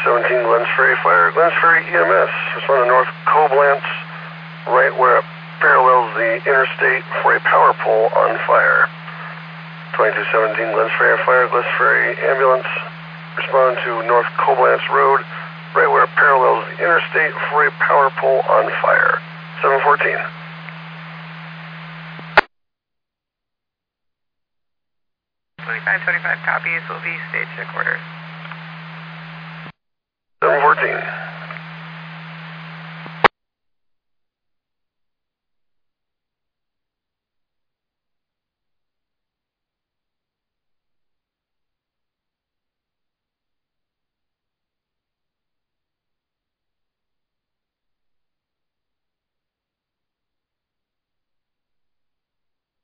2217 Glens Ferry Fire. Glens Ferry EMS. Respond to North Koblenz, right where it parallels the interstate for a power pole on fire. 2217 Glens Ferry Fire. Glens Ferry Ambulance. Respond to North Koblenz Road, right where it parallels the interstate for a power pole on fire. 714. 2525 copies, will be staged at quarters. 714.